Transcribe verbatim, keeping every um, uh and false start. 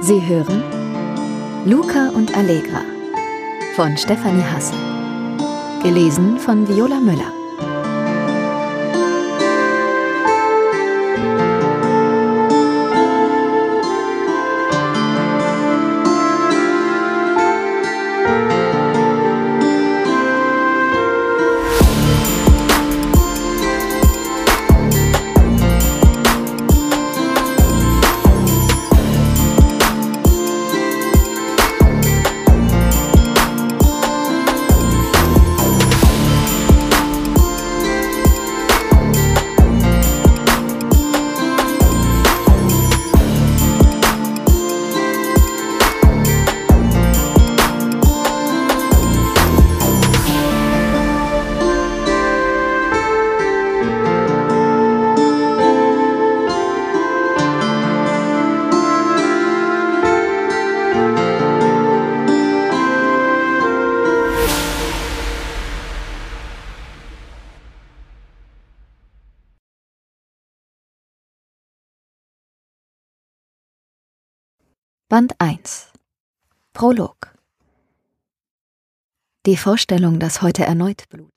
Sie hören Luca und Allegra von Stefanie Hassel. Gelesen von Viola Müller. Band eins. Prolog. Die Vorstellung, dass heute erneut Blut